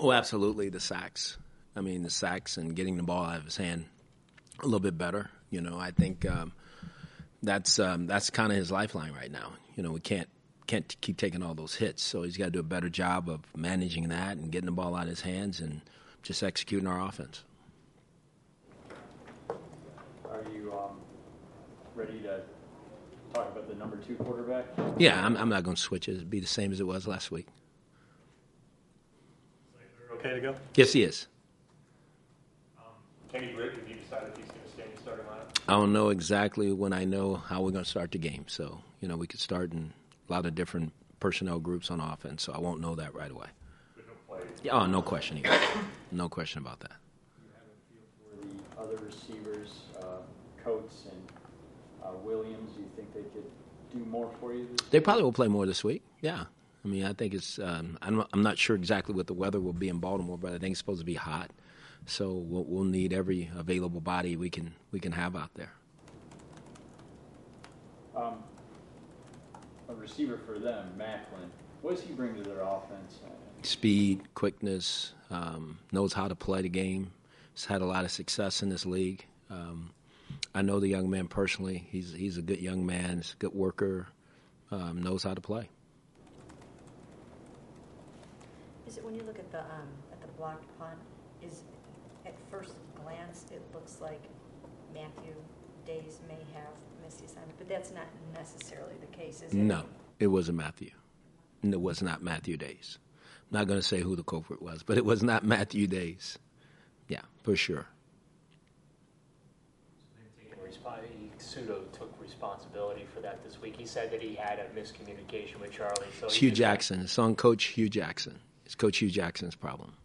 Oh, absolutely, the sacks. I mean, the sacks and getting the ball out of his hand a little bit better. I think that's kind of his lifeline right now. We can't keep taking all those hits, so he's got to do a better job of managing that and getting the ball out of his hands and just executing our offense. Are you ready to talk about the number 2 quarterback? Yeah, I'm not going to switch it. It'll be the same as it was last week. Okay to go? Yes, he is. Kenny Britt, have you decided if he's going to stay in the starting lineup? I don't know exactly when I know how we're going to start the game. So, we could start in a lot of different personnel groups on offense, so I won't know that right away. But no play. Yeah, oh, no question either. No question about that. Do you have a feel for the other receivers, Coates and Williams? Do you think they could do more for you this week? They probably will play more this week, yeah. I mean, I think it's I'm not sure exactly what the weather will be in Baltimore, but I think it's supposed to be hot. So we'll need every available body we can have out there. A receiver for them, Macklin. What does he bring to their offense? Speed, quickness, knows how to play the game. He's had a lot of success in this league. I know the young man personally. He's a good young man. He's a good worker. Knows how to play. Is it when you look at the blocked punt? At first glance, it looks like Matthew Days may have missed the assignment, but that's not necessarily the case, is it? No, it wasn't Matthew. It was not Matthew Days. I'm not going to say who the culprit was, but it was not Matthew Days. Yeah, for sure. Pseudo took responsibility for that this week. He said that he had a miscommunication with Charlie. So it's Hugh Jackson. It's on Coach Hugh Jackson. It's Coach Hugh Jackson's problem.